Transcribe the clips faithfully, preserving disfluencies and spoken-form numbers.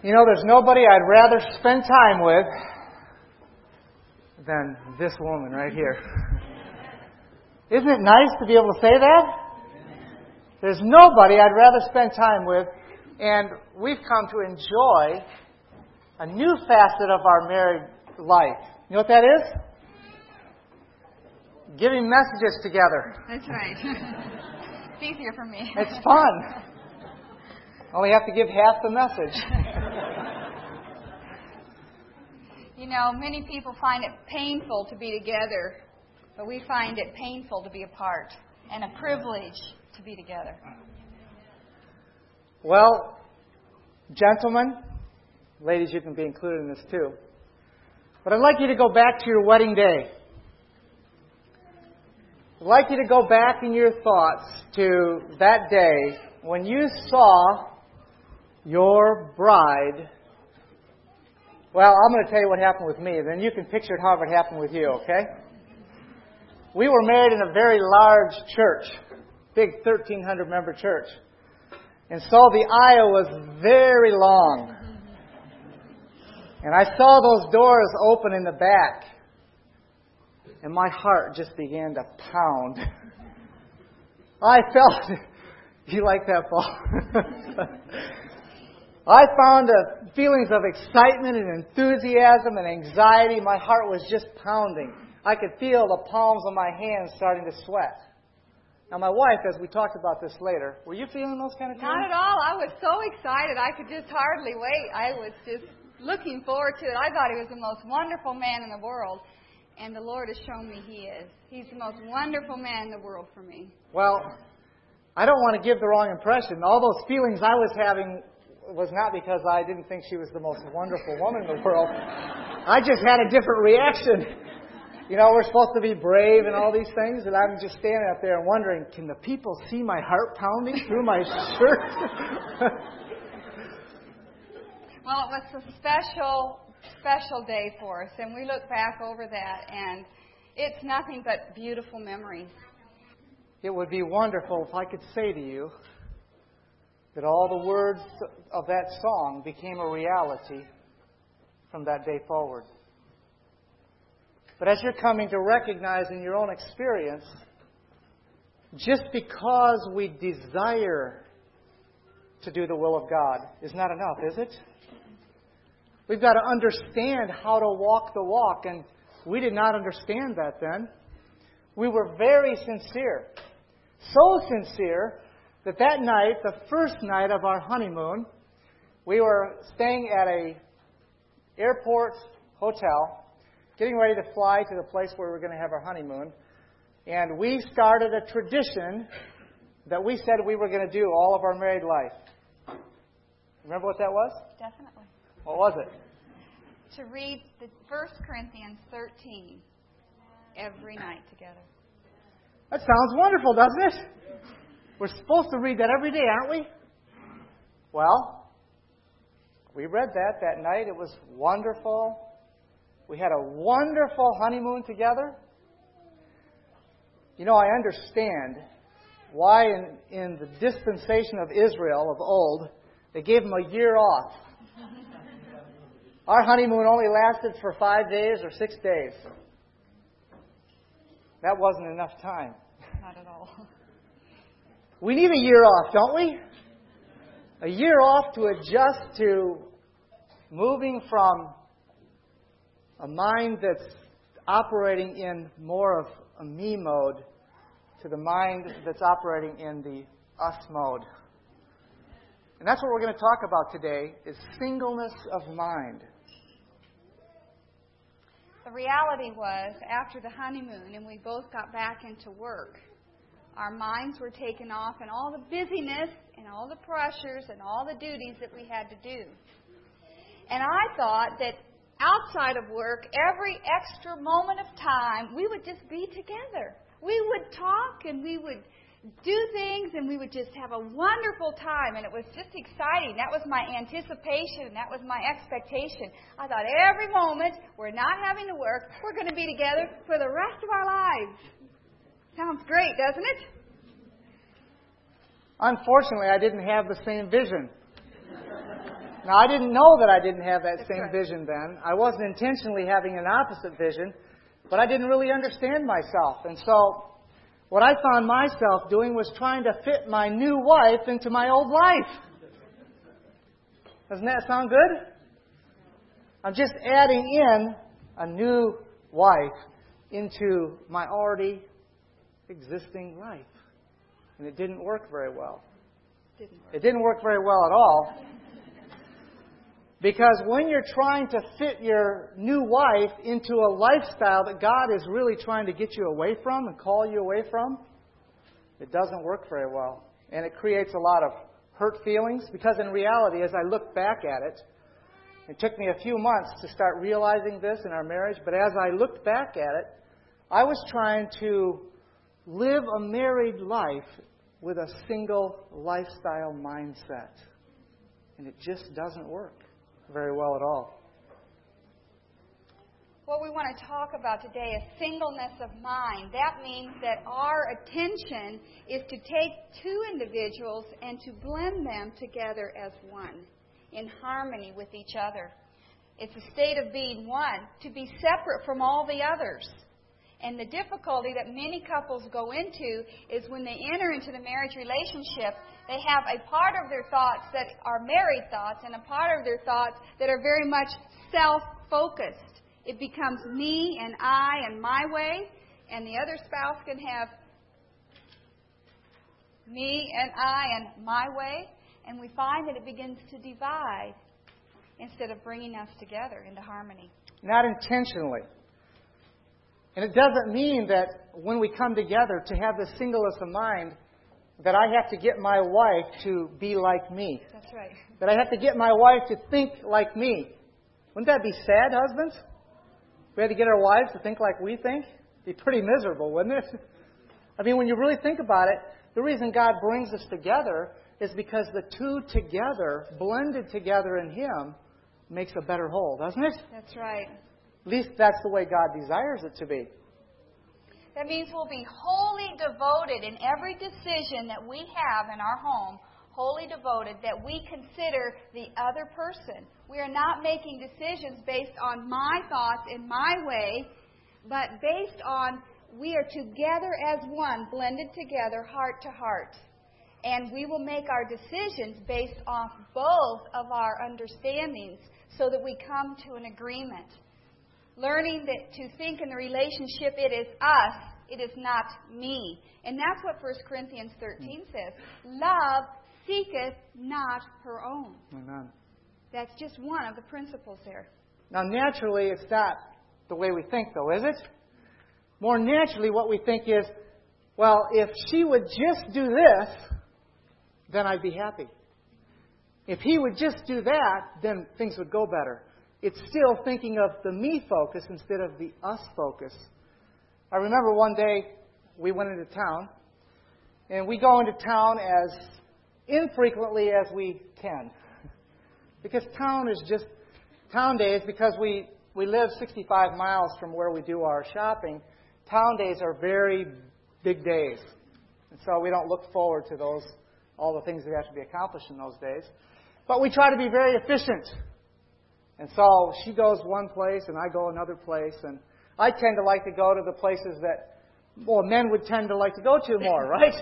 You know, there's nobody I'd rather spend time with than this woman right here. Isn't it nice to be able to say that? There's nobody I'd rather spend time with, and we've come to enjoy a new facet of our married life. You know what that is? Giving messages together. That's right. It's easier for me. It's fun. Only have to give half the message. You know, many people find it painful to be together, but we find it painful to be apart, and a privilege to be together. Well, gentlemen, ladies, you can be included in this too. But I'd like you to go back to your wedding day. I'd like you to go back in your thoughts to that day when you saw your bride. Well, I'm going to tell you what happened with me. Then you can picture it however it happened with you, okay? We were married in a very large church, big thirteen hundred member church. And so the aisle was very long. And I saw those doors open in the back. And my heart just began to pound. I felt... You like that, Paul? I found the feelings of excitement and enthusiasm and anxiety. My heart was just pounding. I could feel the palms of my hands starting to sweat. Now, my wife, as we talked about this later, were you feeling those kind of things? Not at all. I was so excited. I could just hardly wait. I was just looking forward to it. I thought he was the most wonderful man in the world. And the Lord has shown me he is. He's the most wonderful man in the world for me. Well, I don't want to give the wrong impression. All those feelings I was having was not because I didn't think she was the most wonderful woman in the world. I just had a different reaction. You know, we're supposed to be brave and all these things, and I'm just standing up there and wondering, can the people see my heart pounding through my shirt? Well, it was a special, special day for us, and we look back over that, and it's nothing but beautiful memories. It would be wonderful if I could say to you that all the words of that song became a reality from that day forward. But as you're coming to recognize in your own experience, just because we desire to do the will of God is not enough, is it? We've got to understand how to walk the walk, and we did not understand that then. We were very sincere. So sincere that that night, the first night of our honeymoon, we were staying at a airport hotel, getting ready to fly to the place where we were going to have our honeymoon. And we started a tradition that we said we were going to do all of our married life. Remember what that was? Definitely. What was it? To read the First Corinthians thirteen every night together. That sounds wonderful, doesn't it? We're supposed to read that every day, aren't we? Well, we read that that night. It was wonderful. We had a wonderful honeymoon together. You know, I understand why in, in the dispensation of Israel of old, they gave them a year off. Our honeymoon only lasted for five days or six days. That wasn't enough time. Not at all. We need a year off, don't we? A year off to adjust to moving from a mind that's operating in more of a me mode to the mind that's operating in the us mode. And that's what we're going to talk about today, is singleness of mind. The reality was, after the honeymoon and we both got back into work, our minds were taken off and all the busyness and all the pressures and all the duties that we had to do. And I thought that outside of work, every extra moment of time, we would just be together. We would talk and we would do things and we would just have a wonderful time, and it was just exciting. That was my anticipation, and that was my expectation. I thought every moment we're not having to work, we're going to be together for the rest of our lives. Sounds great, doesn't it? Unfortunately, I didn't have the same vision. Now, I didn't know that I didn't have that That's same right. vision then. I wasn't intentionally having an opposite vision, but I didn't really understand myself. And so, what I found myself doing was trying to fit my new wife into my old life. Doesn't that sound good? I'm just adding in a new wife into my already existing life. And it didn't work very well. Didn't work. It didn't work very well at all. Because when you're trying to fit your new wife into a lifestyle that God is really trying to get you away from and call you away from, it doesn't work very well. And it creates a lot of hurt feelings. Because in reality, as I look back at it, it took me a few months to start realizing this in our marriage. But as I looked back at it, I was trying to live a married life with a single lifestyle mindset. And it just doesn't work very well at all. What we want to talk about today is singleness of mind. That means that our attention is to take two individuals and to blend them together as one, in harmony with each other. It's a state of being one, to be separate from all the others. And the difficulty that many couples go into is when they enter into the marriage relationship, they have a part of their thoughts that are married thoughts and a part of their thoughts that are very much self-focused. It becomes me and I and my way, and the other spouse can have me and I and my way, and we find that it begins to divide instead of bringing us together into harmony. Not intentionally. And it doesn't mean that when we come together to have this singleness of mind, that I have to get my wife to be like me. That's right. That I have to get my wife to think like me. Wouldn't that be sad, husbands? We had to get our wives to think like we think? It'd be pretty miserable, wouldn't it? I mean, when you really think about it, the reason God brings us together is because the two together, blended together in Him, makes a better whole, doesn't it? That's right. At least that's the way God desires it to be. That means we'll be wholly devoted in every decision that we have in our home, wholly devoted, that we consider the other person. We are not making decisions based on my thoughts in my way, but based on we are together as one, blended together, heart to heart. And we will make our decisions based off both of our understandings so that we come to an agreement. Learning that to think in the relationship, it is us, it is not me. And that's what First Corinthians thirteen says. Love seeketh not her own. Amen. That's just one of the principles there. Now, naturally, it's not the way we think, though, is it? More naturally, what we think is, well, if she would just do this, then I'd be happy. If he would just do that, then things would go better. It's still thinking of the me focus instead of the us focus. I remember one day we went into town, and we go into town as infrequently as we can. Because town is just, town days, because we, we live sixty-five miles from where we do our shopping, town days are very big days. And so we don't look forward to those, all the things that have to be accomplished in those days. But we try to be very efficient. And so she goes one place and I go another place. And I tend to like to go to the places that, well, men would tend to like to go to more, right?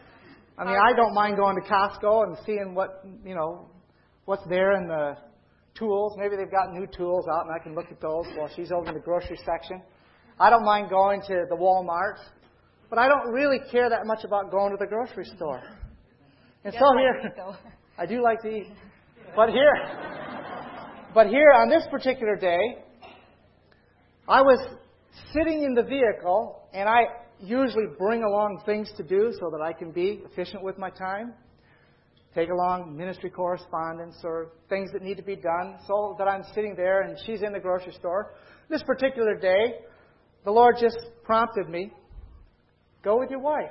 I mean, I don't mind going to Costco and seeing what, you know, what's there in the tools. Maybe they've got new tools out and I can look at those while she's over in the grocery section. I don't mind going to the Walmart. But I don't really care that much about going to the grocery store. And so here, I do like to eat. But here, but here on this particular day, I was sitting in the vehicle, and I usually bring along things to do so that I can be efficient with my time. Take along ministry correspondence or things that need to be done so that I'm sitting there and she's in the grocery store. This particular day, the Lord just prompted me, go with your wife.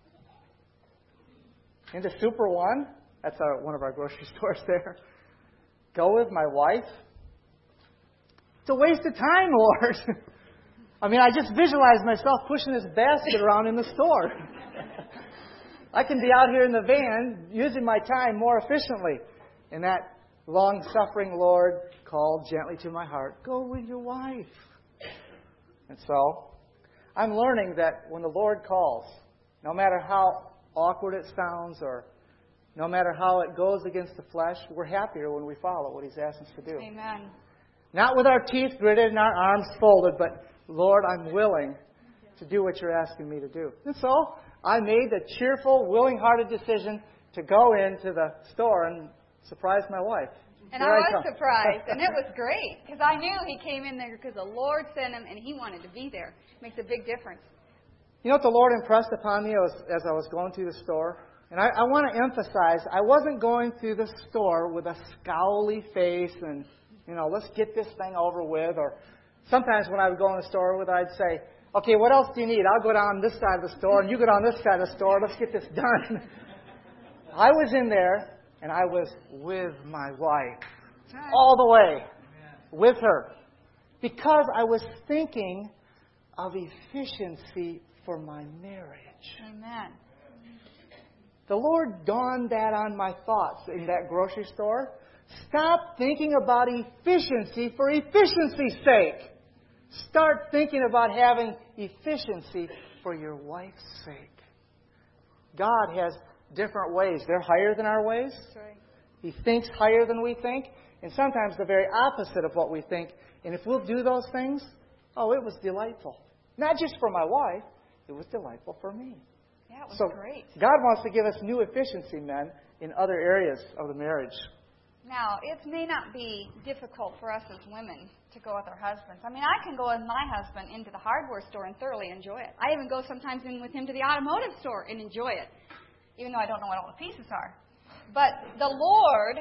Into Super One, that's our, one of our grocery stores there. Go with my wife? It's a waste of time, Lord. I mean, I just visualize myself pushing this basket around in the store. I can be out here in the van using my time more efficiently. And that long-suffering Lord called gently to my heart, go with your wife. And so, I'm learning that when the Lord calls, no matter how awkward it sounds or no matter how it goes against the flesh, we're happier when we follow what He's asked us to do. Amen. Not with our teeth gritted and our arms folded, but, Lord, I'm willing to do what You're asking me to do. And so, I made the cheerful, willing-hearted decision to go into the store and surprise my wife. And Here I I was come. surprised, and it was great, because I knew he came in there because the Lord sent him, and he wanted to be there. It makes a big difference. You know what the Lord impressed upon me as, as I was going through the store? And I, I want to emphasize, I wasn't going through the store with a scowly face and, you know, let's get this thing over with. Or sometimes when I would go in the store with, I'd say, okay, what else do you need? I'll go down this side of the store, and you go down this side of the store. Let's get this done. I was in there, and I was with my wife all the way, with her, because I was thinking of efficiency for my marriage. Amen. The Lord dawned that on my thoughts in that grocery store. Stop thinking about efficiency for efficiency's sake. Start thinking about having efficiency for your wife's sake. God has different ways. They're higher than our ways. That's right. He thinks higher than we think, and sometimes the very opposite of what we think. And if we'll do those things, oh, it was delightful. Not just for my wife, it was delightful for me. Yeah, it was so great. God wants to give us new efficiency, men, in other areas of the marriage. Now, it may not be difficult for us as women to go with our husbands. I mean, I can go with my husband into the hardware store and thoroughly enjoy it. I even go sometimes in with him to the automotive store and enjoy it, even though I don't know what all the pieces are. But the Lord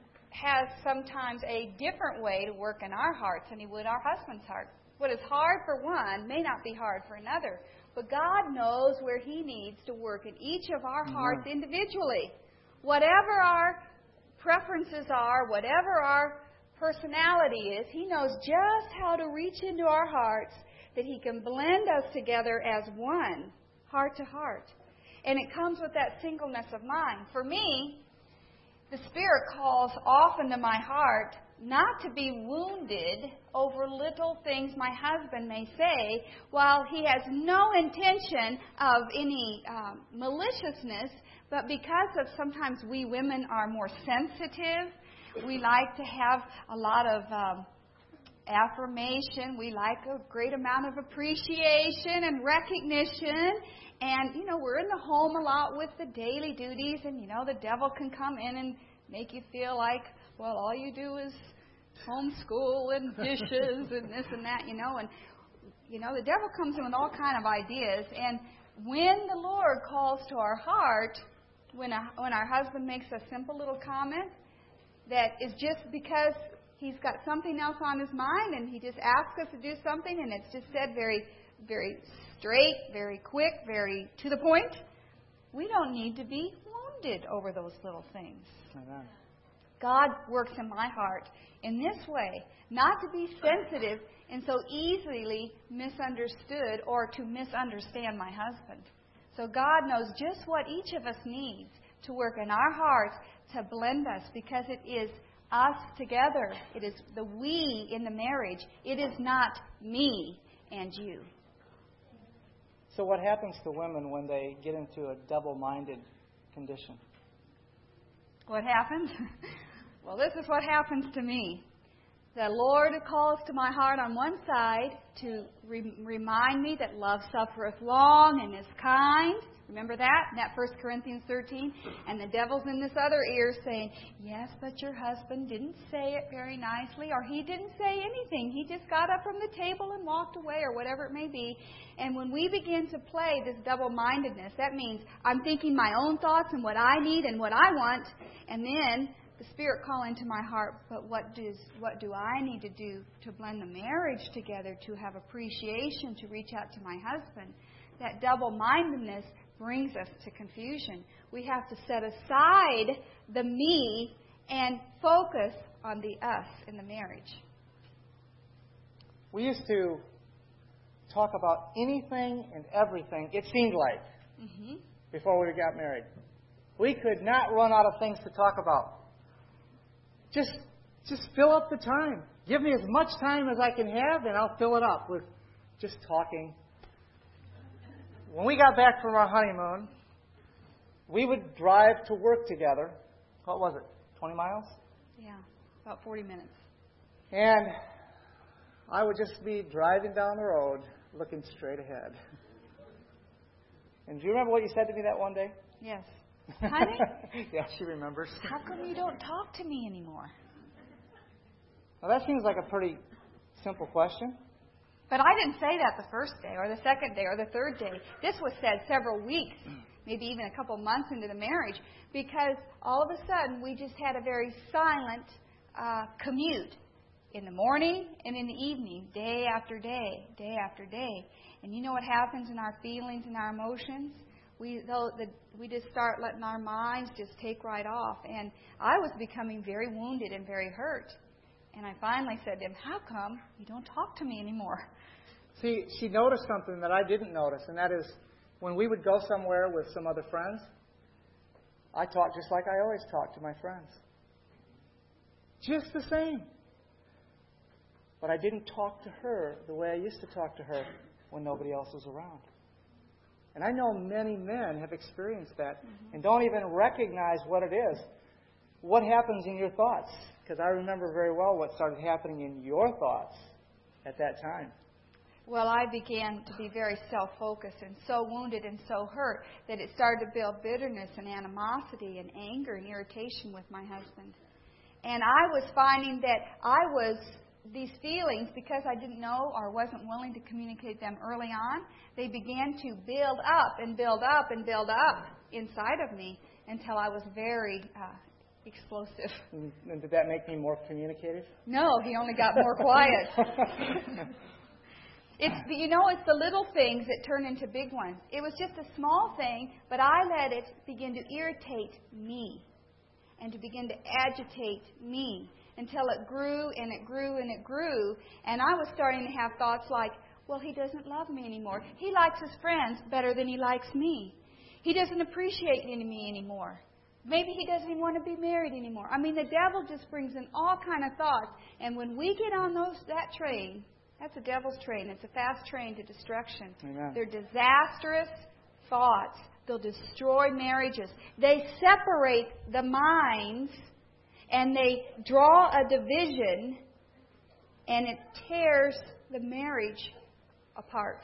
has sometimes a different way to work in our hearts than He would our husband's heart. What is hard for one may not be hard for another. But God knows where He needs to work in each of our hearts individually. Whatever our preferences are, whatever our personality is, He knows just how to reach into our hearts that He can blend us together as one, heart to heart. And it comes with that singleness of mind. For me, the Spirit calls often to my heart not to be wounded over little things my husband may say, while he has no intention of any um, maliciousness, but because of sometimes we women are more sensitive, we like to have a lot of um, affirmation, we like a great amount of appreciation and recognition, and, you know, we're in the home a lot with the daily duties, and, you know, the devil can come in and make you feel like, well, all you do is homeschool and dishes and this and that, you know. And, you know, the devil comes in with all kind of ideas. And when the Lord calls to our heart, when, a, when our husband makes a simple little comment that is just because he's got something else on his mind and he just asks us to do something and it's just said very, very straight, very quick, very to the point, we don't need to be wounded over those little things. Amen. God works in my heart in this way, not to be sensitive and so easily misunderstood or to misunderstand my husband. So God knows just what each of us needs to work in our hearts to blend us, because it is us together. It is the we in the marriage. It is not me and you. So what happens to women when they get into a double-minded condition? What happens? Well, this is what happens to me. The Lord calls to my heart on one side to re- remind me that love suffereth long and is kind. Remember that? In that First Corinthians thirteen. And the devil's in this other ear saying, yes, but your husband didn't say it very nicely, or he didn't say anything. He just got up from the table and walked away, or whatever it may be. And when we begin to play this double-mindedness, that means I'm thinking my own thoughts and what I need and what I want, and then the Spirit calling to my heart, but what does what do I need to do to blend the marriage together, to have appreciation, to reach out to my husband? That double-mindedness brings us to confusion. We have to set aside the me and focus on the us in the marriage. We used to talk about anything and everything, it seemed like, mm-hmm. before we got married. We could not run out of things to talk about. just, just fill up the time. Give me as much time as I can have, and I'll fill it up with just talking. When we got back from our honeymoon, we would drive to work together. What was it, twenty miles? Yeah, about forty minutes. And I would just be driving down the road, looking straight ahead. And do you remember what you said to me that one day? Yes. Honey? Yeah, she remembers. How come you don't talk to me anymore? Well, that seems like a pretty simple question. But I didn't say that the first day or the second day or the third day. This was said several weeks, maybe even a couple months into the marriage, because all of a sudden we just had a very silent uh, commute in the morning and in the evening, day after day, day after day. And you know what happens in our feelings and our emotions? We though the, we just start letting our minds just take right off. And I was becoming very wounded and very hurt. And I finally said to him, how come you don't talk to me anymore? See, she noticed something that I didn't notice, and that is when we would go somewhere with some other friends, I talked just like I always talk to my friends. Just the same. But I didn't talk to her the way I used to talk to her when nobody else was around. And I know many men have experienced that mm-hmm. and don't even recognize what it is. What happens in your thoughts? Because I remember very well what started happening in your thoughts at that time. Well, I began to be very self-focused and so wounded and so hurt that it started to build bitterness and animosity and anger and irritation with my husband. And I was finding that I was, these feelings, because I didn't know or wasn't willing to communicate them early on, they began to build up and build up and build up inside of me until I was very uh, explosive. And did that make me more communicative? No, he only got more quiet. It's the, you know, it's the little things that turn into big ones. It was just a small thing, but I let it begin to irritate me and to begin to agitate me until it grew and it grew and it grew. And I was starting to have thoughts like, well, he doesn't love me anymore. He likes his friends better than he likes me. He doesn't appreciate me anymore. Maybe he doesn't even want to be married anymore. I mean, the devil just brings in all kind of thoughts. And when we get on those that train, that's a devil's train. It's a fast train to destruction. Amen. They're disastrous thoughts. They'll destroy marriages. They separate the minds and they draw a division and it tears the marriage apart.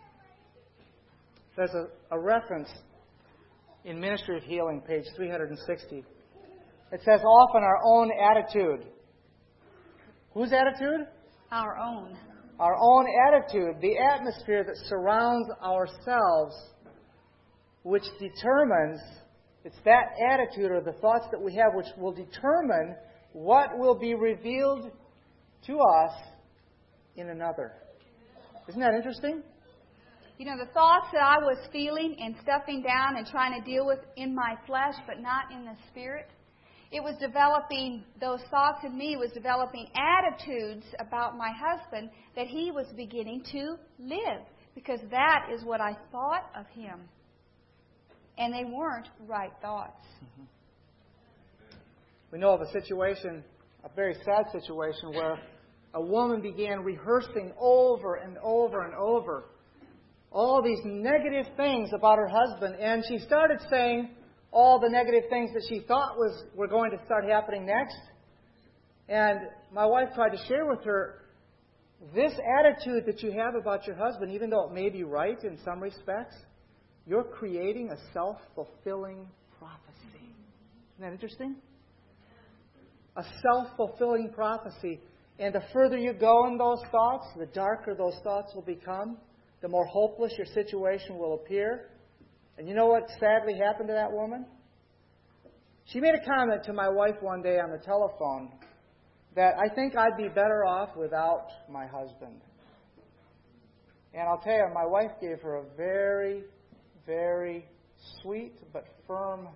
There's a, a reference in Ministry of Healing, page three sixty. It says, often our own attitude. Whose attitude? Our own. Our own attitude, the atmosphere that surrounds ourselves, which determines, it's that attitude or the thoughts that we have which will determine what will be revealed to us in another. Isn't that interesting? You know, the thoughts that I was feeling and stuffing down and trying to deal with in my flesh, but not in the spirit, it was developing, those thoughts in me was developing attitudes about my husband that he was beginning to live. Because that is what I thought of him. And they weren't right thoughts. Mm-hmm. We know of a situation, a very sad situation, where a woman began rehearsing over and over and over all these negative things about her husband. And she started saying all the negative things that she thought was were going to start happening next. And my wife tried to share with her, this attitude that you have about your husband, even though it may be right in some respects, you're creating a self-fulfilling prophecy. Isn't that interesting? A self-fulfilling prophecy. And the further you go in those thoughts, the darker those thoughts will become, the more hopeless your situation will appear. And you know what sadly happened to that woman? She made a comment to my wife one day on the telephone that I think I'd be better off without my husband. And I'll tell you, my wife gave her a very, very sweet but firm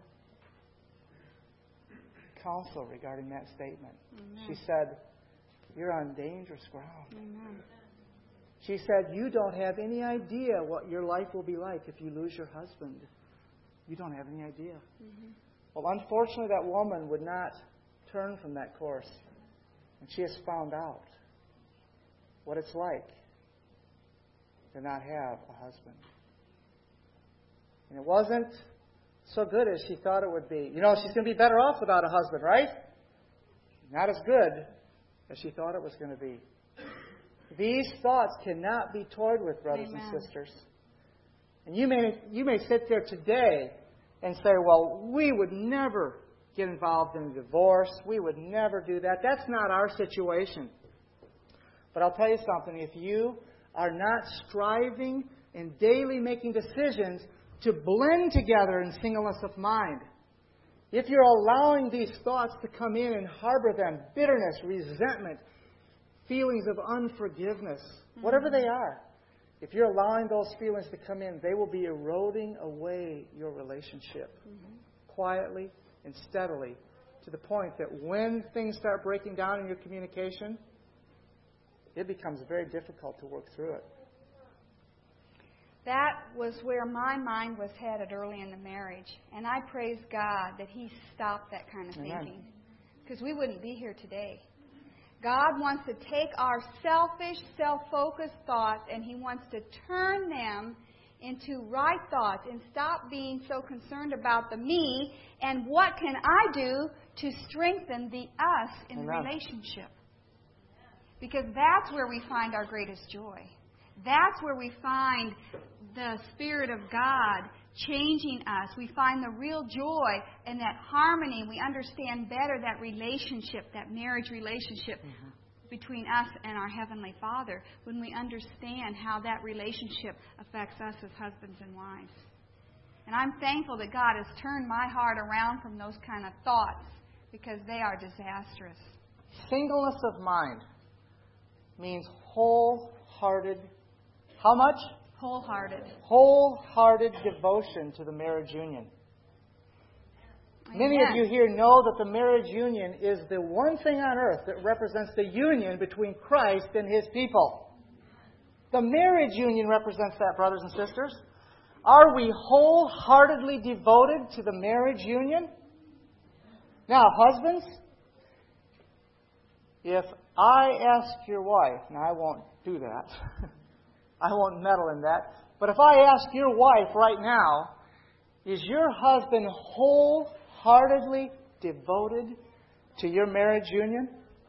counsel regarding that statement. Amen. She said, you're on dangerous ground. Amen. She said, you don't have any idea what your life will be like if you lose your husband. You don't have any idea. Mm-hmm. Well, unfortunately, that woman would not turned from that course. And she has found out what it's like to not have a husband. And it wasn't so good as she thought it would be. You know, she's going to be better off without a husband, right? Not as good as she thought it was going to be. These thoughts cannot be toyed with, brothers Amen. and sisters. And you may you may sit there today and say, well, we would never get involved in a divorce. We would never do that. That's not our situation. But I'll tell you something. If you are not striving and daily making decisions to blend together in singleness of mind, if you're allowing these thoughts to come in and harbor them, bitterness, resentment, feelings of unforgiveness, mm-hmm. whatever they are, if you're allowing those feelings to come in, they will be eroding away your relationship mm-hmm. quietly and steadily, to the point that when things start breaking down in your communication, it becomes very difficult to work through it. That was where my mind was headed early in the marriage. And I praise God that He stopped that kind of Amen. thinking. Because we wouldn't be here today. God wants to take our selfish, self-focused thoughts and He wants to turn them into right thoughts and stop being so concerned about the me and what can I do to strengthen the us in the Amen. relationship. Because that's where we find our greatest joy. That's where we find the Spirit of God changing us. We find the real joy and that harmony. We understand better that relationship, that marriage relationship mm-hmm. between us and our Heavenly Father, when we understand how that relationship affects us as husbands and wives. And I'm thankful that God has turned my heart around from those kind of thoughts, because they are disastrous. Singleness of mind means wholehearted, how much? Wholehearted. Wholehearted devotion to the marriage union. Amen. Many of you here know that the marriage union is the one thing on earth that represents the union between Christ and His people. The marriage union represents that, brothers and sisters. Are we wholeheartedly devoted to the marriage union? Now, husbands, if I ask your wife, now I won't do that, I won't meddle in that, but if I ask your wife right now, is your husband wholeheartedly devoted to your marriage union?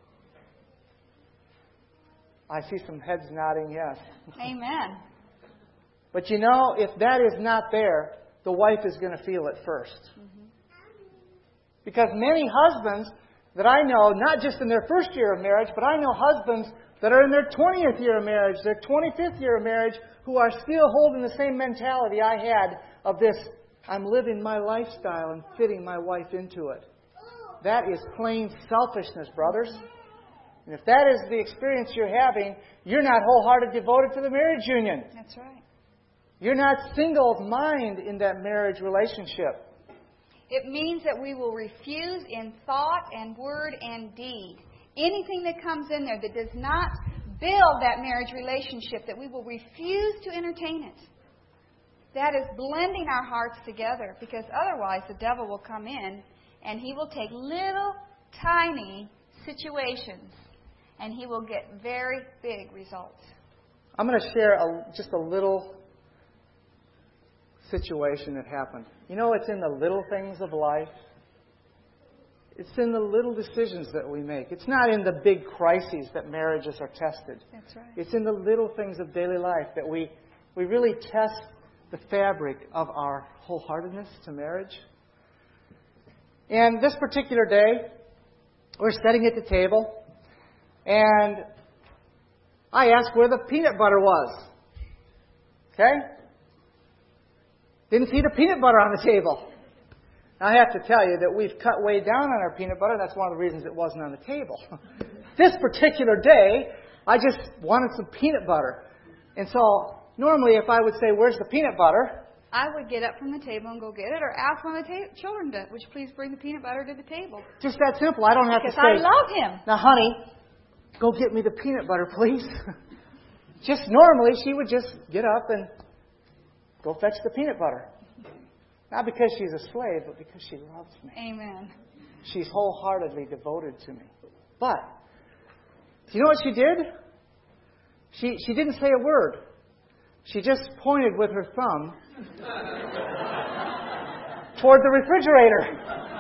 I see some heads nodding yes. Amen. But you know, if that is not there, the wife is going to feel it first. Mm-hmm. Because many husbands that I know, not just in their first year of marriage, but I know husbands that are in their twentieth year of marriage, their twenty-fifth year of marriage, who are still holding the same mentality I had of this, I'm living my lifestyle and fitting my wife into it. That is plain selfishness, brothers. And if that is the experience you're having, you're not wholeheartedly devoted to the marriage union. That's right. You're not single of mind in that marriage relationship. It means that we will refuse in thought and word and deed anything that comes in there that does not build that marriage relationship, that we will refuse to entertain it. That is blending our hearts together, because otherwise the devil will come in and he will take little tiny situations and he will get very big results. I'm going to share a, just a little situation that happened. You know, it's in the little things of life. It's in the little decisions that we make. It's not in the big crises that marriages are tested. That's right. It's in the little things of daily life that we, we really test the fabric of our wholeheartedness to marriage. And this particular day, we're sitting at the table, and I asked where the peanut butter was. Okay? Didn't see the peanut butter on the table. I have to tell you that we've cut way down on our peanut butter. That's one of the reasons it wasn't on the table. This particular day, I just wanted some peanut butter. And so, normally if I would say, where's the peanut butter? I would get up from the table and go get it, or ask one of the ta- children to, would you please bring the peanut butter to the table? Just that simple. I don't have because to say, I love him. Now, honey, go get me the peanut butter, please. Just normally, she would just get up and go fetch the peanut butter. Not because she's a slave, but because she loves me. Amen. She's wholeheartedly devoted to me. But, do you know what she did? She, she didn't say a word. She just pointed with her thumb toward the refrigerator.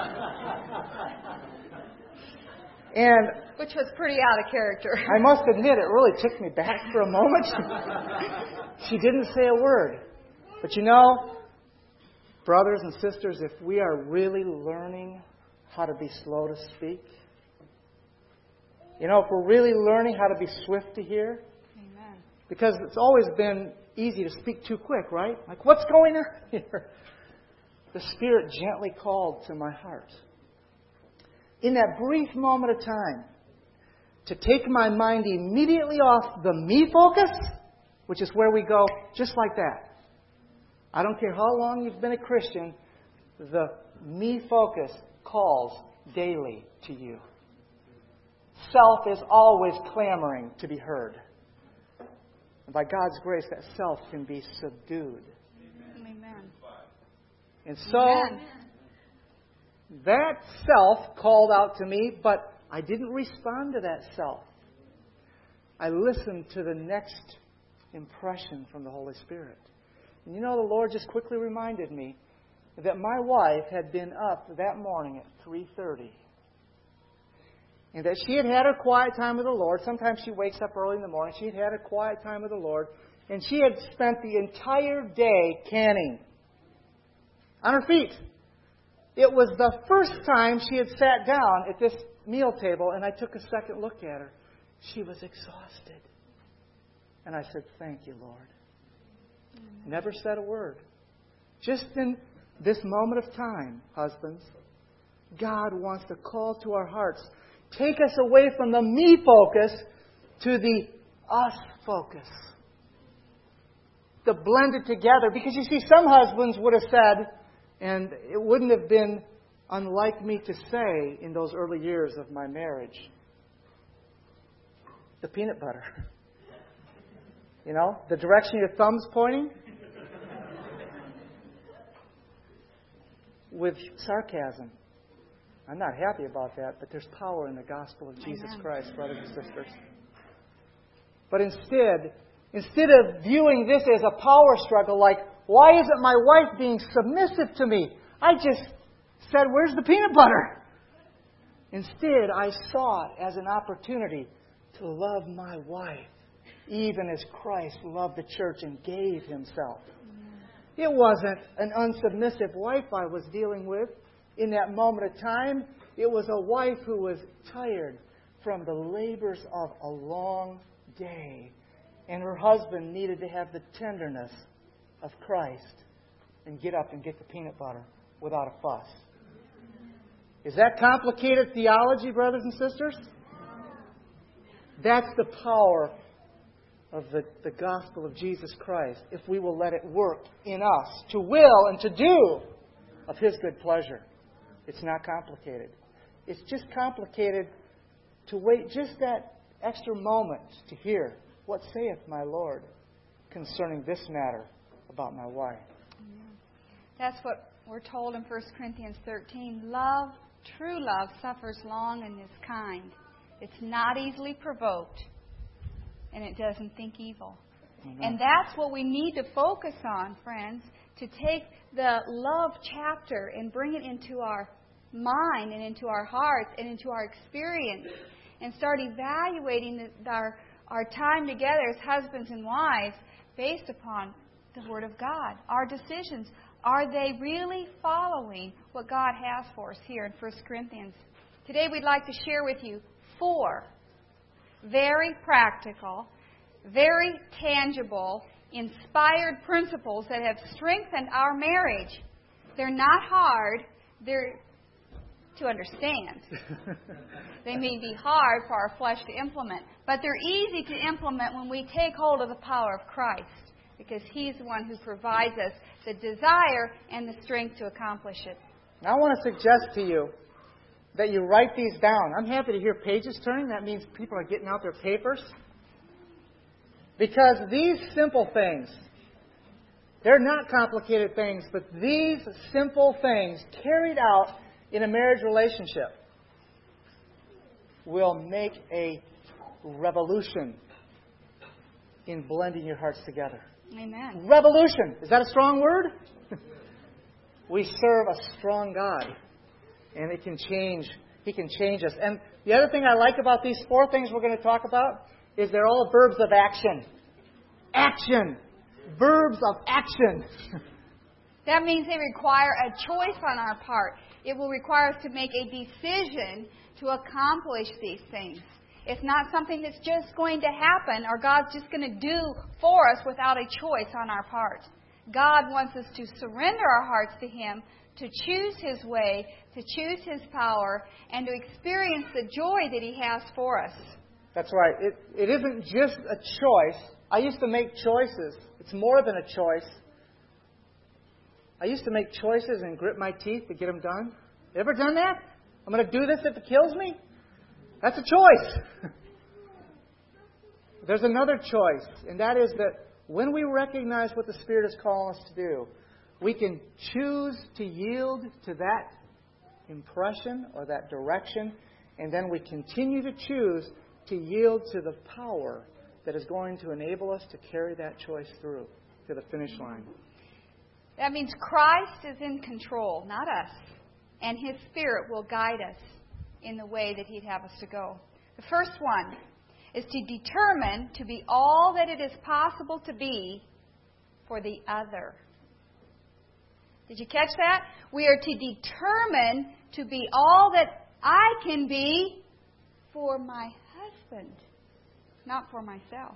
And which was pretty out of character. I must admit, it really took me back for a moment. She didn't say a word. But you know, brothers and sisters, if we are really learning how to be slow to speak, you know, if we're really learning how to be swift to hear, Amen. Because it's always been easy to speak too quick, right? Like, what's going on here? The Spirit gently called to my heart, in that brief moment of time, to take my mind immediately off the me focus, which is where we go just like that. I don't care how long you've been a Christian, the me focus calls daily to you. Self is always clamoring to be heard. And by God's grace, that self can be subdued. Amen. And so, Amen. that self called out to me, but I didn't respond to that self. I listened to the next impression from the Holy Spirit. And you know, the Lord just quickly reminded me that my wife had been up that morning at three thirty. And that she had had her quiet time with the Lord. Sometimes she wakes up early in the morning. She had had a quiet time with the Lord. And she had spent the entire day canning on her feet. It was the first time she had sat down at this meal table, and I took a second look at her. She was exhausted. And I said, "Thank you, Lord." Mm-hmm. Never said a word. Just in this moment of time, husbands, God wants to call to our hearts. Take us away from the me focus to the us focus. To blend it together. Because you see, some husbands would have said, and it wouldn't have been unlike me to say in those early years of my marriage, the peanut butter. You know, the direction your thumb's pointing. With sarcasm. I'm not happy about that, but there's power in the gospel of Jesus Amen. Christ, brothers and sisters. But instead, instead of viewing this as a power struggle, like, why isn't my wife being submissive to me? I just said, "Where's the peanut butter?" Instead, I saw it as an opportunity to love my wife, even as Christ loved the church and gave Himself. It wasn't an unsubmissive wife I was dealing with. In that moment of time, it was a wife who was tired from the labors of a long day. And her husband needed to have the tenderness of Christ and get up and get the peanut butter without a fuss. Is that complicated theology, brothers and sisters? That's the power of the, the gospel of Jesus Christ, if we will let it work in us to will and to do of His good pleasure. It's not complicated. It's just complicated to wait just that extra moment to hear, "What saith my Lord concerning this matter about my wife?" That's what we're told in First Corinthians thirteen. Love, true love, suffers long and is kind. It's not easily provoked, and it doesn't think evil. Amen. And that's what we need to focus on, friends, to take the love chapter and bring it into our mind and into our hearts and into our experience and start evaluating the, our, our time together as husbands and wives based upon the Word of God. Our decisions, are they really following what God has for us here in First Corinthians? Today we'd like to share with you four very practical, very tangible, inspired principles that have strengthened our marriage. They're not hard. They're to understand. They may be hard for our flesh to implement, but they're easy to implement when we take hold of the power of Christ, because He's the one who provides us the desire and the strength to accomplish it. I want to suggest to you that you write these down. I'm happy to hear pages turning. That means people are getting out their papers. Because these simple things, they're not complicated things, but these simple things carried out in a marriage relationship will make a revolution in blending your hearts together. Amen. Revolution. Is that a strong word? We serve a strong God. And it can change. He can change us. And the other thing I like about these four things we're going to talk about is they're all verbs of action. Action. Verbs of action. That means they require a choice on our part. It will require us to make a decision to accomplish these things. It's not something that's just going to happen or God's just going to do for us without a choice on our part. God wants us to surrender our hearts to Him, to choose His way, to choose His power, and to experience the joy that He has for us. That's right. It, it isn't just a choice. I used to make choices. It's more than a choice. I used to make choices and grit my teeth to get them done. You ever done that? I'm going to do this if it kills me? That's a choice. There's another choice, and that is that when we recognize what the Spirit is calling us to do, we can choose to yield to that impression or that direction, and then we continue to choose to yield to the power that is going to enable us to carry that choice through to the finish line. That means Christ is in control, not us, and His Spirit will guide us in the way that He'd have us to go. The first one is to determine to be all that it is possible to be for the other. Did you catch that? We are to determine to be all that I can be for my husband, not for myself.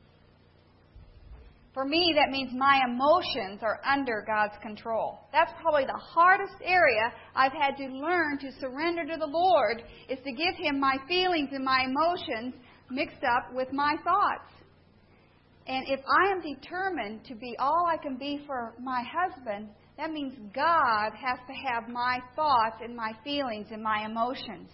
For me, that means my emotions are under God's control. That's probably the hardest area I've had to learn to surrender to the Lord, is to give Him my feelings and my emotions mixed up with my thoughts. And if I am determined to be all I can be for my husband, that means God has to have my thoughts and my feelings and my emotions.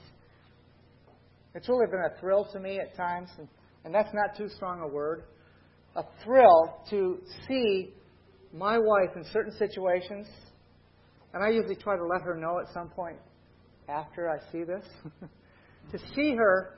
It's really been a thrill to me at times, and, and that's not too strong a word. A thrill to see my wife in certain situations, and I usually try to let her know at some point after I see this, to see her,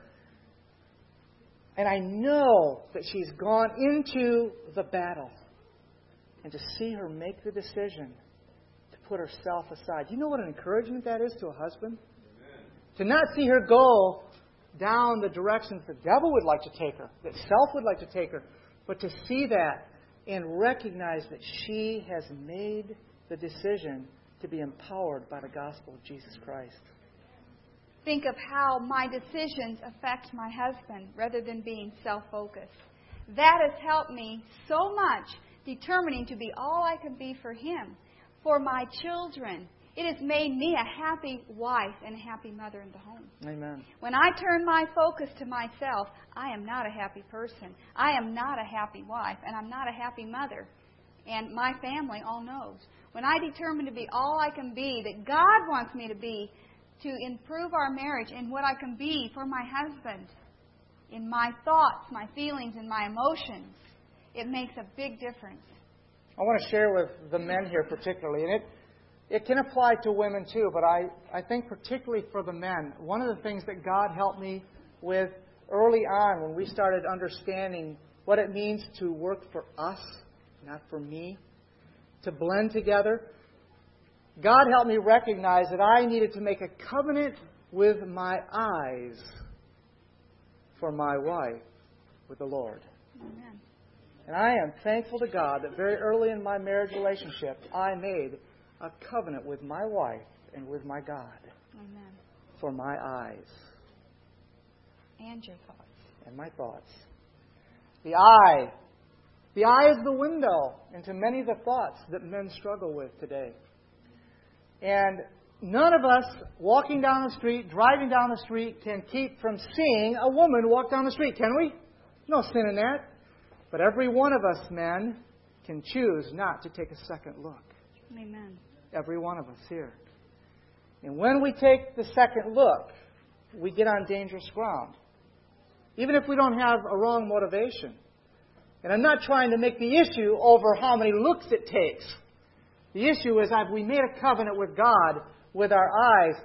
and I know that she's gone into the battle, and to see her make the decision to put herself aside. Do you know what an encouragement that is to a husband? Amen. To not see her go down the directions the devil would like to take her, that self would like to take her, but to see that and recognize that she has made the decision to be empowered by the gospel of Jesus Christ. Think of how my decisions affect my husband rather than being self-focused. That has helped me so much, determining to be all I can be for him, for my children. It has made me a happy wife and a happy mother in the home. Amen. When I turn my focus to myself, I am not a happy person. I am not a happy wife, and I'm not a happy mother. And my family all knows. When I determine to be all I can be, that God wants me to be, to improve our marriage and what I can be for my husband, in my thoughts, my feelings, and my emotions, it makes a big difference. I want to share with the men here particularly, and it It can apply to women too, but I, I think particularly for the men, one of the things that God helped me with early on when we started understanding what it means to work for us, not for me, to blend together, God helped me recognize that I needed to make a covenant with my eyes for my wife with the Lord. Amen. And I am thankful to God that very early in my marriage relationship, I made a covenant with my wife and with my God. Amen. For my eyes. And your thoughts. And my thoughts. The eye. The eye is the window into many of the thoughts that men struggle with today. And none of us walking down the street, driving down the street, can keep from seeing a woman walk down the street, can we? No sin in that. But every one of us men can choose not to take a second look. Amen. Every one of us here. And when we take the second look, we get on dangerous ground. Even if we don't have a wrong motivation. And I'm not trying to make the issue over how many looks it takes. The issue is, have we made a covenant with God with our eyes?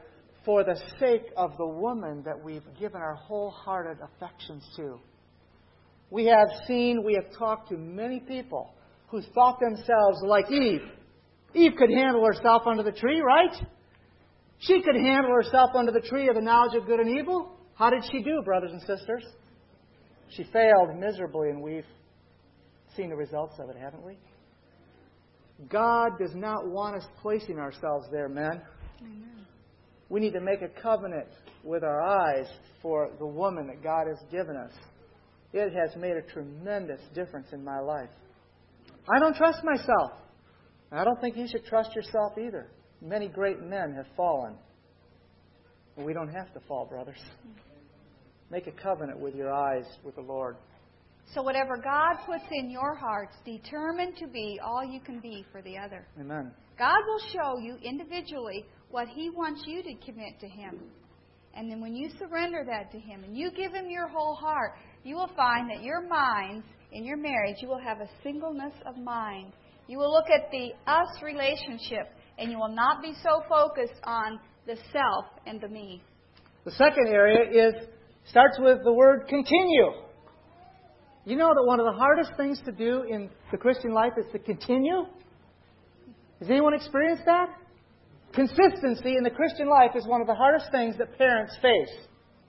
for the sake of the woman that we've given our wholehearted affections to. We have seen, we have talked to many people who thought themselves like Eve. Eve could handle herself under the tree, right? She could handle herself under the tree of the knowledge of good and evil. How did she do, brothers and sisters? She failed miserably, and we've seen the results of it, haven't we? God does not want us placing ourselves there, men. Amen. We need to make a covenant with our eyes for the woman that God has given us. It has made a tremendous difference in my life. I don't trust myself. I don't think you should trust yourself either. Many great men have fallen. We don't have to fall, brothers. Make a covenant with your eyes with the Lord. So whatever God puts in your hearts, determine to be all you can be for the other. Amen. God will show you individually what He wants you to commit to Him. And then when you surrender that to Him and you give Him your whole heart, you will find that your minds, in your marriage, you will have a singleness of mind. You will look at the us relationship, and you will not be so focused on the self and the me. The second area is starts with the word continue. You know that one of the hardest things to do in the Christian life is to continue? Has anyone experienced that? Consistency in the Christian life is one of the hardest things that parents face.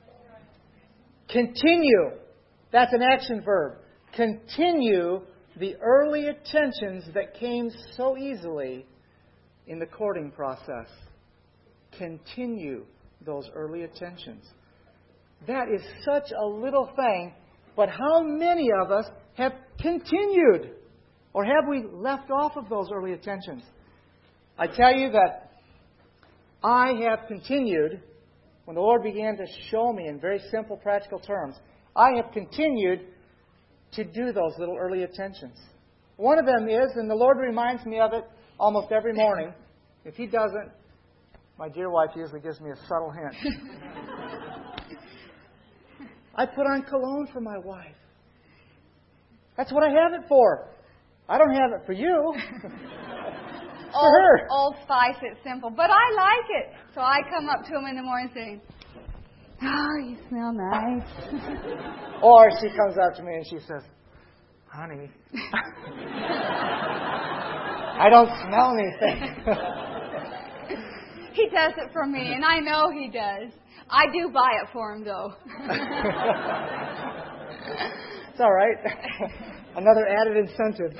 Continue. That's an action verb. Continue the early attentions that came so easily in the courting process. Continue those early attentions. That is such a little thing, but how many of us have continued? Or have we left off of those early attentions? I tell you that I have continued, when the Lord began to show me in very simple, practical terms, I have continued to do those little early attentions. One of them is, and the Lord reminds me of it almost every morning. If He doesn't, my dear wife usually gives me a subtle hint. I put on cologne for my wife. That's what I have it for. I don't have it for you. For old, her. Old Spice it simple. But I like it. So I come up to him in the morning saying, "Oh, you smell nice." Or she comes up to me and she says, "Honey, I don't smell anything." He does it for me, and I know he does. I do buy it for him, though. It's all right. Another added incentive.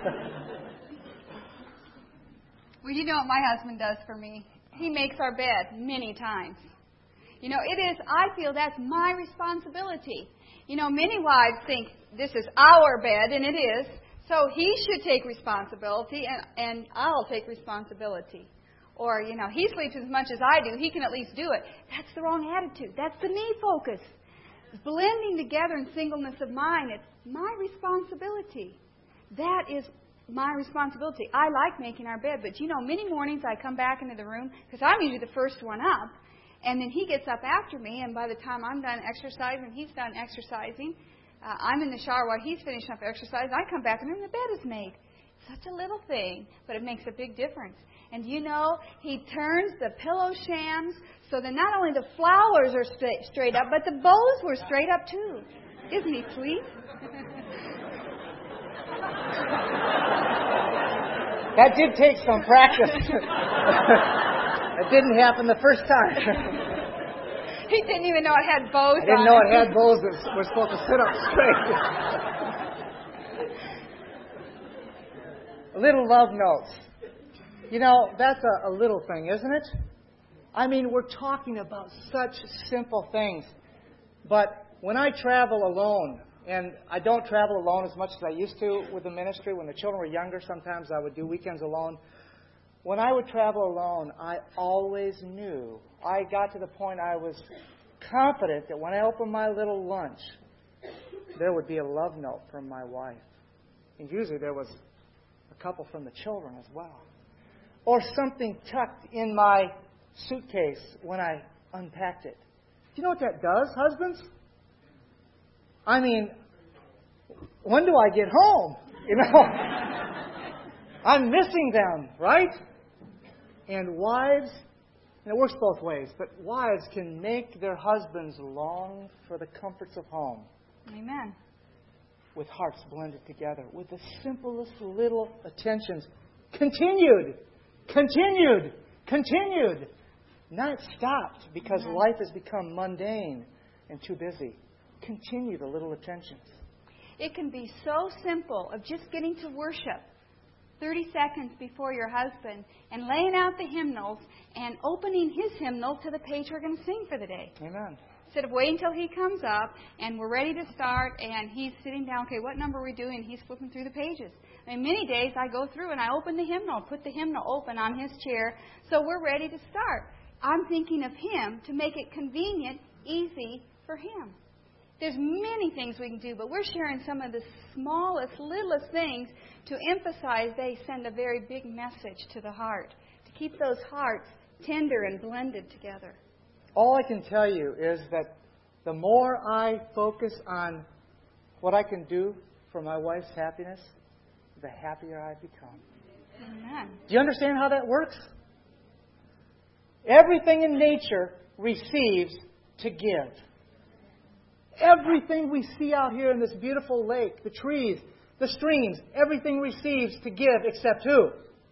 Well, you know what my husband does for me? He makes our bed many times. You know, it is, I feel that's my responsibility. You know, many wives think this is our bed, and it is. So he should take responsibility, and, and I'll take responsibility. Or, you know, he sleeps as much as I do. He can at least do it. That's the wrong attitude. That's the me focus. Blending together in singleness of mind, it's my responsibility. That is my responsibility. I like making our bed, but, you know, many mornings I come back into the room, because I'm usually the first one up, and then he gets up after me, and by the time I'm done exercising, he's done exercising, uh, I'm in the shower while he's finishing up exercise, I come back and then the bed is made. Such a little thing, but it makes a big difference. And you know, he turns the pillow shams so that not only the flowers are straight, straight up, but the bows were straight up too. Isn't he sweet? That did take some practice. It didn't happen the first time. He didn't even know it had bows on it. I didn't know it had bows that were supposed to sit up straight. Little love notes. You know, that's a, a little thing, isn't it? I mean, we're talking about such simple things. But when I travel alone, and I don't travel alone as much as I used to with the ministry. When the children were younger, sometimes I would do weekends alone. When I would travel alone, I always knew. I got to the point I was confident that when I opened my little lunch, there would be a love note from my wife. And usually there was a couple from the children as well. Or something tucked in my suitcase when I unpacked it. Do you know what that does, husbands? I mean, when do I get home? You know, I'm missing them, right? And wives, And it works both ways. But wives can make their husbands long for the comforts of home. Amen. With hearts blended together. With the simplest little attentions. Continued. Continued. Continued. Not stopped because Amen. life has become mundane and too busy. Continue the little attentions. It can be so simple of just getting to worship thirty seconds before your husband and laying out the hymnals and opening his hymnal to the page we're going to sing for the day. Amen. Instead of waiting until he comes up and we're ready to start and he's sitting down, okay, what number are we doing? He's flipping through the pages. I mean, many days I go through and I open the hymnal, put the hymnal open on his chair, so we're ready to start. I'm thinking of him to make it convenient, easy for him. There's many things we can do, but we're sharing some of the smallest, littlest things to emphasize they send a very big message to the heart, to keep those hearts tender and blended together. All I can tell you is that the more I focus on what I can do for my wife's happiness, the happier I become. Amen. Do you understand how that works? Everything in nature receives to give. Everything we see out here in this beautiful lake, the trees, the streams, everything receives to give except who?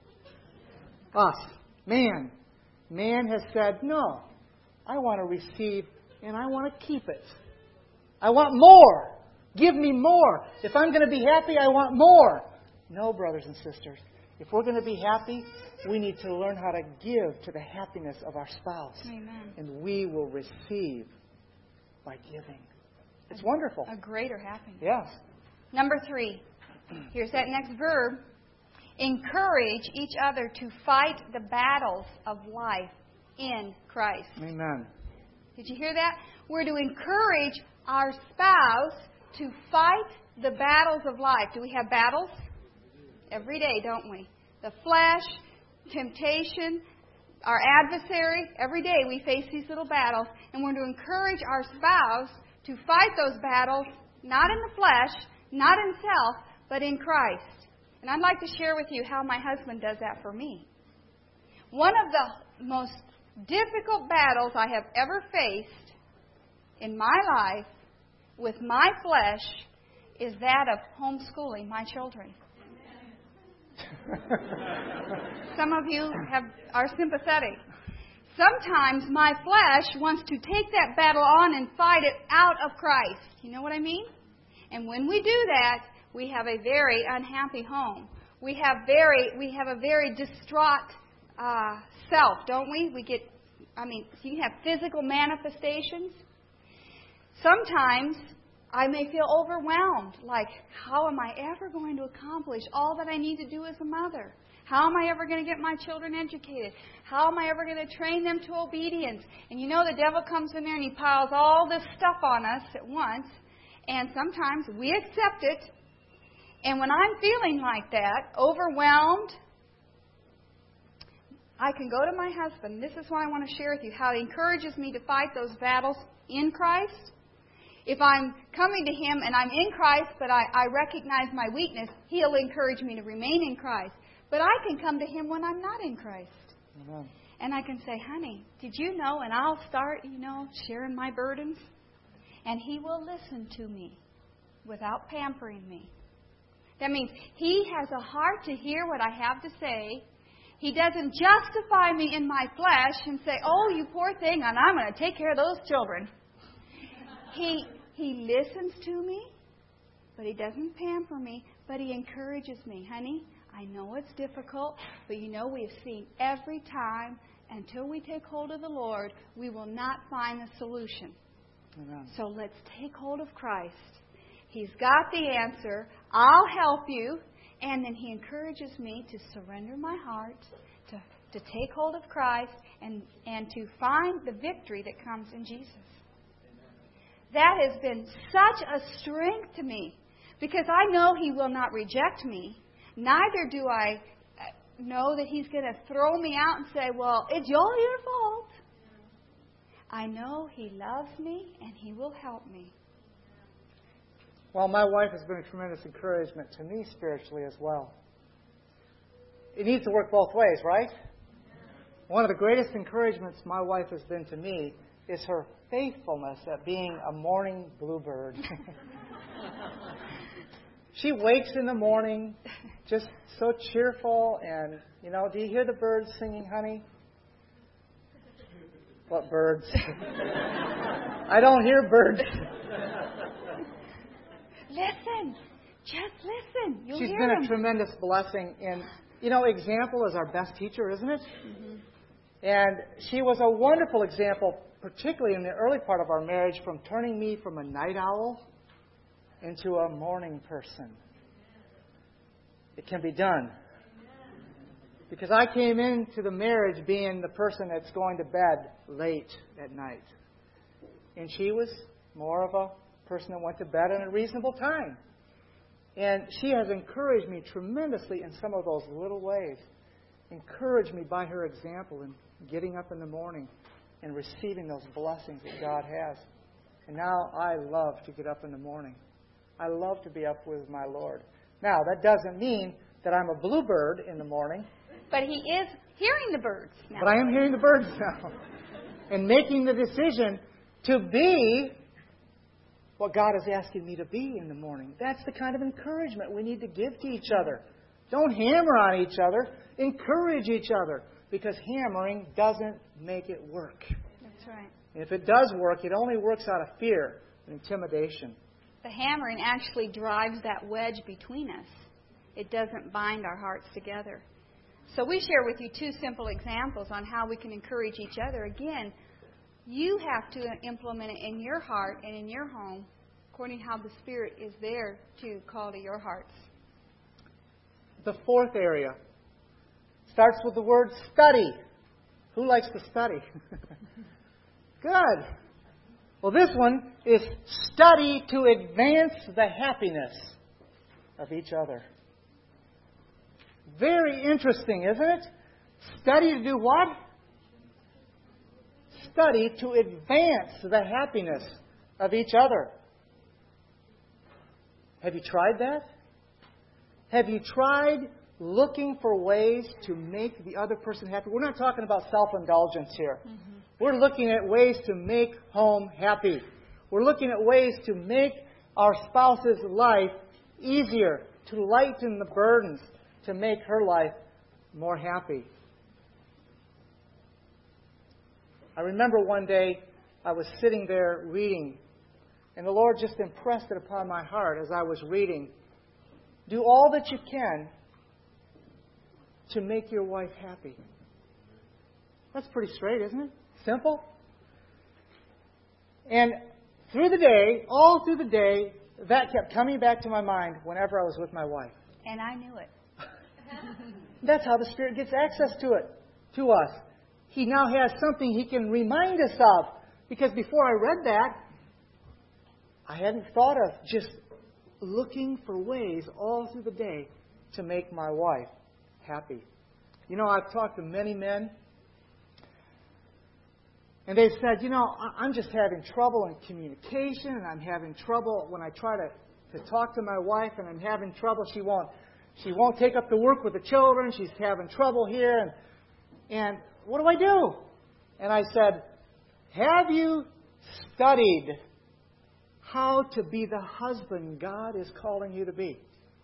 Us. Man. Man has said, no, I want to receive and I want to keep it. I want more. Give me more. If I'm going to be happy, I want more. No, brothers and sisters. If we're going to be happy, we need to learn how to give to the happiness of our spouse. Amen. And we will receive by giving. It's wonderful. A greater happiness. Yes. Number three. Here's that next verb. Encourage each other to fight the battles of life in Christ. Amen. Did you hear that? We're to encourage our spouse to fight the battles of life. Do we have battles? Every day, don't we? The flesh, temptation, our adversary. Every day we face these little battles. And we're to encourage our spouse to fight those battles, not in the flesh, not in self, but in Christ. And I'd like to share with you how my husband does that for me. One of the most difficult battles I have ever faced in my life with my flesh is that of homeschooling my children. Some of you have, are sympathetic. Sometimes my flesh wants to take that battle on and fight it out of Christ. You know what I mean? And when we do that, we have a very unhappy home. We have very, we have a very distraught uh, self, don't we? We get, I mean, you have physical manifestations. Sometimes I may feel overwhelmed, like, how am I ever going to accomplish all that I need to do as a mother? How am I ever going to get my children educated? How am I ever going to train them to obedience? And you know the devil comes in there and he piles all this stuff on us at once. And sometimes we accept it. And when I'm feeling like that, overwhelmed, I can go to my husband. This is what I want to share with you, how he encourages me to fight those battles in Christ. If I'm coming to him and I'm in Christ, but I, I recognize my weakness, he'll encourage me to remain in Christ. But I can come to him when I'm not in Christ. Amen. And I can say, honey, did you know? And I'll start, you know, sharing my burdens. And he will listen to me without pampering me. That means he has a heart to hear what I have to say. He doesn't justify me in my flesh and say, oh, you poor thing, and I'm going to take care of those children. He he listens to me, but he doesn't pamper me, but he encourages me. Honey, I know it's difficult, but you know we've seen every time, until we take hold of the Lord, we will not find the solution. Amen. So let's take hold of Christ. He's got the answer. I'll help you. And then he encourages me to surrender my heart, to, to take hold of Christ, and, and to find the victory that comes in Jesus. That has been such a strength to me, because I know he will not reject me. Neither do I know that he's going to throw me out and say, well, it's all your fault. I know he loves me and he will help me. Well, my wife has been a tremendous encouragement to me spiritually as well. It needs to work both ways, right? one of the greatest encouragements my wife has been to me is her faithfulness at being a morning bluebird. She wakes in the morning just so cheerful, and, you know, do you hear the birds singing, honey? What birds? I don't hear birds. Listen. Just listen. You'll She's hear been them. a tremendous blessing. And, you know, example is our best teacher, isn't it? Mm-hmm. And she was a wonderful example, particularly in the early part of our marriage, from turning me from a night owl into a morning person. It can be done. Because I came into the marriage being the person that's going to bed late at night. And she was more of a person that went to bed at a reasonable time. And she has encouraged me tremendously in some of those little ways. Encouraged me by her example in getting up in the morning and receiving those blessings that God has. And now I love to get up in the morning. I love to be up with my Lord. Now, that doesn't mean that I'm a bluebird in the morning. But he is hearing the birds now. But I am hearing the birds now. And making the decision to be what God is asking me to be in the morning. That's the kind of encouragement we need to give to each other. Don't hammer on each other. Encourage each other. Because hammering doesn't make it work. That's right. And if it does work, it only works out of fear and intimidation. The hammering actually drives that wedge between us. It doesn't bind our hearts together. So we share with you two simple examples on how we can encourage each other. Again, you have to implement it in your heart and in your home according to how the Spirit is there to call to your hearts. The fourth area starts with the word study. Who likes to study? Good. Well, this one is study to advance the happiness of each other. Very interesting, isn't it? Study to do what? Study to advance the happiness of each other. Have you tried that? Have you tried looking for ways to make the other person happy? We're not talking about self-indulgence here. Mm-hmm. We're looking at ways to make home happy. We're looking at ways to make our spouse's life easier, to lighten the burdens, to make her life more happy. I remember one day I was sitting there reading, and the Lord just impressed it upon my heart as I was reading. Do all that you can to make your wife happy. That's pretty straight, isn't it? Simple. And through the day, all through the day, that kept coming back to my mind whenever I was with my wife. And I knew it. That's how the Spirit gets access to it, to us. He now has something He can remind us of. Because before I read that, I hadn't thought of just looking for ways all through the day to make my wife happy. You know, I've talked to many men, and they've said, you know, I'm just having trouble in communication, and I'm having trouble when I try to, to talk to my wife, and I'm having trouble. She won't she won't take up the work with the children. She's having trouble here, and and what do I do? And I said, have you studied how to be the husband God is calling you to be?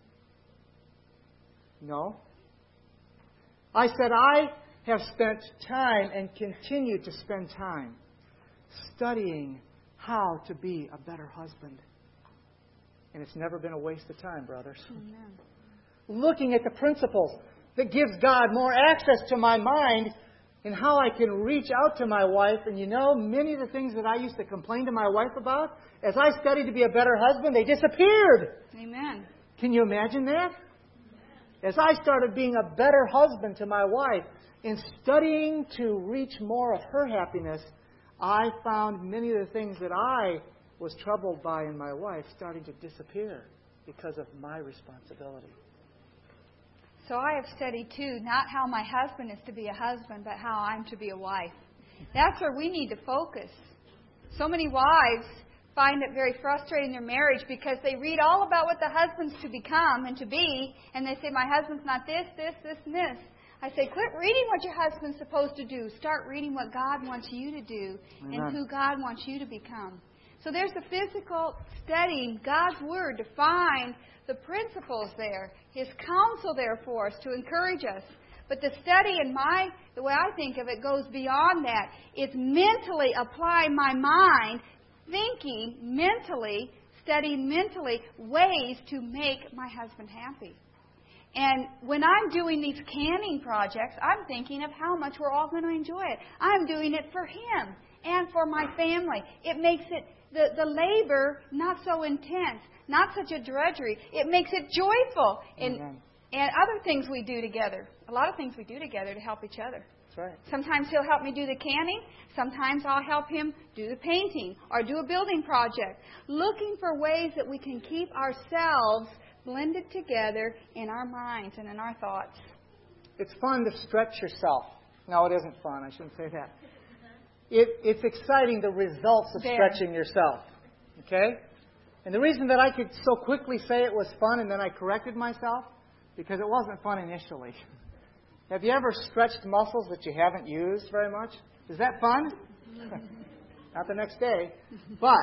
No. I said, I have spent time and continue to spend time studying how to be a better husband. And it's never been a waste of time, brothers. Amen. Looking at the principles that gives God more access to my mind and how I can reach out to my wife. And you know, many of the things that I used to complain to my wife about, as I studied to be a better husband, they disappeared. Amen. Can you imagine that? As I started being a better husband to my wife and studying to reach more of her happiness, I found many of the things that I was troubled by in my wife starting to disappear because of my responsibility. So I have studied, too, not how my husband is to be a husband, but how I'm to be a wife. That's where we need to focus. So many wives find it very frustrating in their marriage because they read all about what the husband's to become and to be, and they say, my husband's not this, this, this, and this. I say, quit reading what your husband's supposed to do. Start reading what God wants you to do Amen. And who God wants you to become. So there's the physical studying God's Word to find the principles there, His counsel there for us to encourage us. But the study in my, the way I think of it, goes beyond that. It's mentally applying my mind, thinking mentally, studying mentally ways to make my husband happy. And when I'm doing these canning projects, I'm thinking of how much we're all going to enjoy it. I'm doing it for him and for my family. It makes it the, the labor not so intense, not such a drudgery. It makes it joyful. And, mm-hmm. and other things we do together. A lot of things we do together to help each other. That's right. Sometimes he'll help me do the canning. Sometimes I'll help him do the painting or do a building project. Looking for ways that we can keep ourselves blended together in our minds and in our thoughts. It's fun to stretch yourself. No, it isn't fun. I shouldn't say that. It, it's exciting, the results of there. stretching yourself. Okay? And the reason that I could so quickly say it was fun and then I corrected myself, because it wasn't fun initially. Have you ever stretched muscles that you haven't used very much? Is that fun? Not the next day. But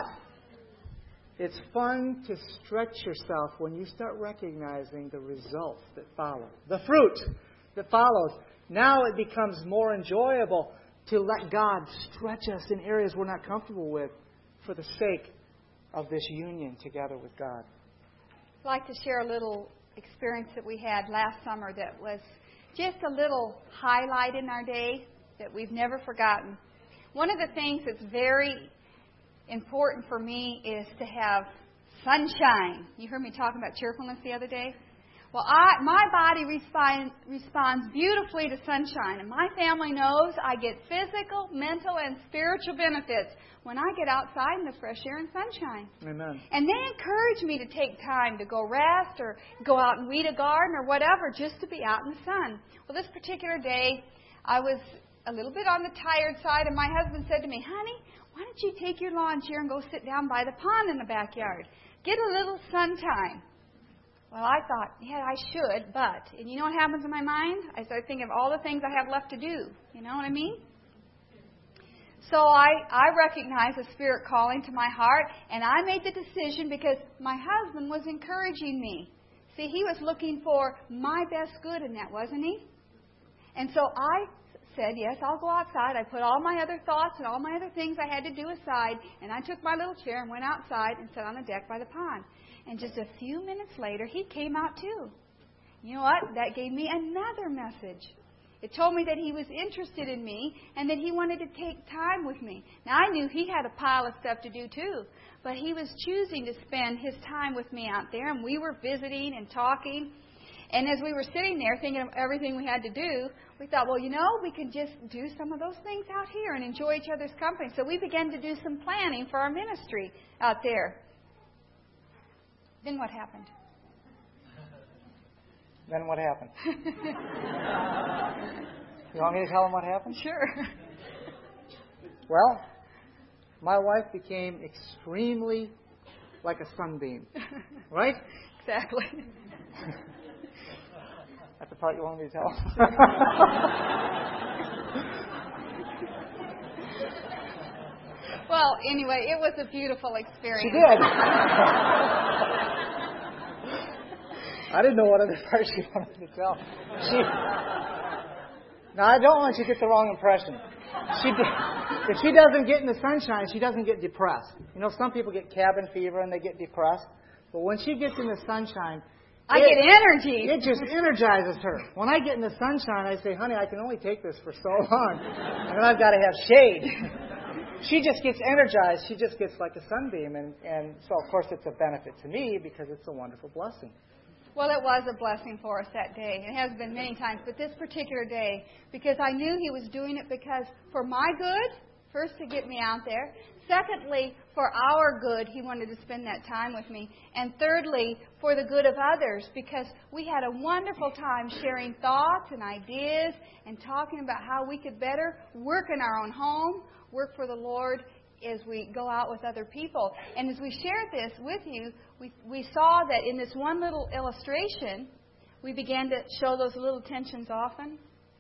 it's fun to stretch yourself when you start recognizing the results that follow. The fruit that follows. Now it becomes more enjoyable to let God stretch us in areas we're not comfortable with for the sake of this union together with God. I'd like to share a little experience that we had last summer that was just a little highlight in our day that we've never forgotten. One of the things that's very important for me is to have sunshine. You heard me talking about cheerfulness the other day? Well, I, my body respond, responds beautifully to sunshine. And my family knows I get physical, mental, and spiritual benefits when I get outside in the fresh air and sunshine. Amen. And they encourage me to take time to go rest or go out and weed a garden or whatever just to be out in the sun. Well, this particular day, I was a little bit on the tired side, and my husband said to me, honey, why don't you take your lawn chair and go sit down by the pond in the backyard? Get a little sun time. Well, I thought, yeah, I should, but, and you know what happens in my mind? I start thinking of all the things I have left to do. You know what I mean? So I, I recognized the Spirit calling to my heart, and I made the decision because my husband was encouraging me. See, he was looking for my best good in that, wasn't he? And so I said, yes, I'll go outside. I put all my other thoughts and all my other things I had to do aside, and I took my little chair and went outside and sat on the deck by the pond. And just a few minutes later, he came out too. You know what? That gave me another message. It told me that he was interested in me and that he wanted to take time with me. Now, I knew he had a pile of stuff to do too, but he was choosing to spend his time with me out there, and we were visiting and talking. And as we were sitting there thinking of everything we had to do, we thought, well, you know, we can just do some of those things out here and enjoy each other's company. So we began to do some planning for our ministry out there. Then what happened? Then what happened? You want me to tell them what happened? Sure. Well, my wife became extremely like a sunbeam. Right? Exactly. That's the part you want me to tell. Well, anyway, it was a beautiful experience. She did. I didn't know what other part she wanted to tell. She. Now, I don't want you to get the wrong impression. She, if she doesn't get in the sunshine, she doesn't get depressed. You know, some people get cabin fever and they get depressed. But when she gets in the sunshine, I it, get energy. It just energizes her. When I get in the sunshine, I say, honey, I can only take this for so long. And then I've got to have shade. She just gets energized. She just gets like a sunbeam. And, and so, of course, it's a benefit to me because it's a wonderful blessing. Well, it was a blessing for us that day. It has been many times, but this particular day, because I knew he was doing it because for my good, first to get me out there. Secondly, for our good, he wanted to spend that time with me. And thirdly, for the good of others, because we had a wonderful time sharing thoughts and ideas and talking about how we could better work in our own home, work for the Lord as we go out with other people. And as we shared this with you, we, we saw that in this one little illustration, we began to show those little tensions often.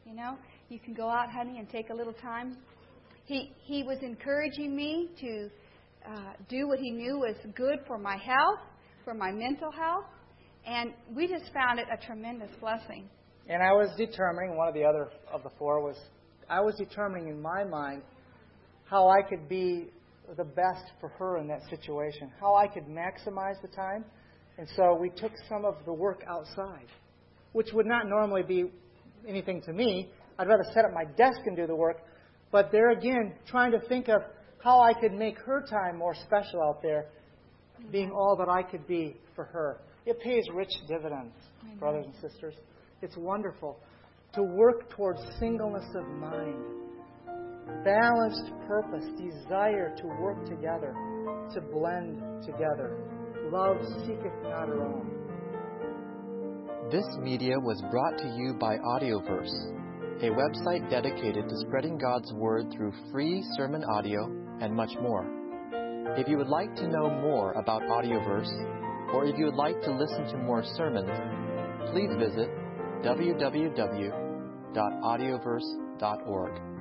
You know, you can go out, honey, and take a little time. He he was encouraging me to uh, do what he knew was good for my health, for my mental health, and we just found it a tremendous blessing. And I was determining, one of the other of the four was, I was determining in my mind how I could be the best for her in that situation, how I could maximize the time. And so we took some of the work outside, which would not normally be anything to me. I'd rather set up my desk and do the work. But there again, trying to think of how I could make her time more special out there, being all that I could be for her. It pays rich dividends, brothers and sisters. It's wonderful to work towards singleness of mind, balanced purpose, desire to work together, to blend together. Love seeketh not her own. This media was brought to you by Audioverse, a website dedicated to spreading God's Word through free sermon audio and much more. If you would like to know more about Audioverse, or if you would like to listen to more sermons, please visit w w w dot audioverse dot org.